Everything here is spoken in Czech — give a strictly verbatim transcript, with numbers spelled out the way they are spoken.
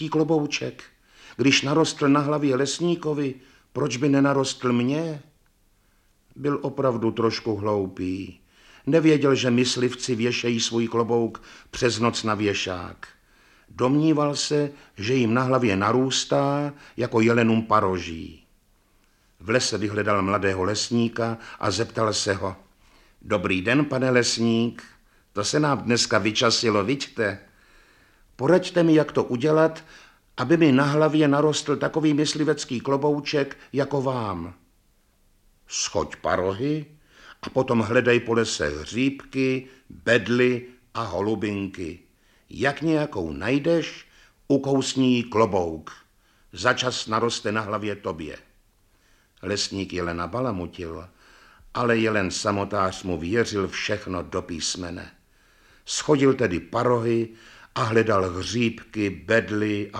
klobouček, když narostl na hlavě lesníkovi, proč by nenarostl mně? Byl opravdu trošku hloupý. Nevěděl, že myslivci věšejí svůj klobouk přes noc na věšák. Domníval se, že jim na hlavě narůstá jako jelenům paroží. V lese vyhledal mladého lesníka a zeptal se ho. Dobrý den, pane lesník, to se nám dneska vyčasilo, viďte? Poraďte mi, jak to udělat, aby mi na hlavě narostl takový myslivecký klobouček jako vám. Schoď parohy a potom hledej po lese hříbky, bedly a holubinky. Jak nějakou najdeš, ukousni jí klobouk. Začas naroste na hlavě tobě. Lesník jelena balamutil, ale jelen samotář mu věřil všechno do písmene. Schodil tedy parohy a hledal hříbky, bedly a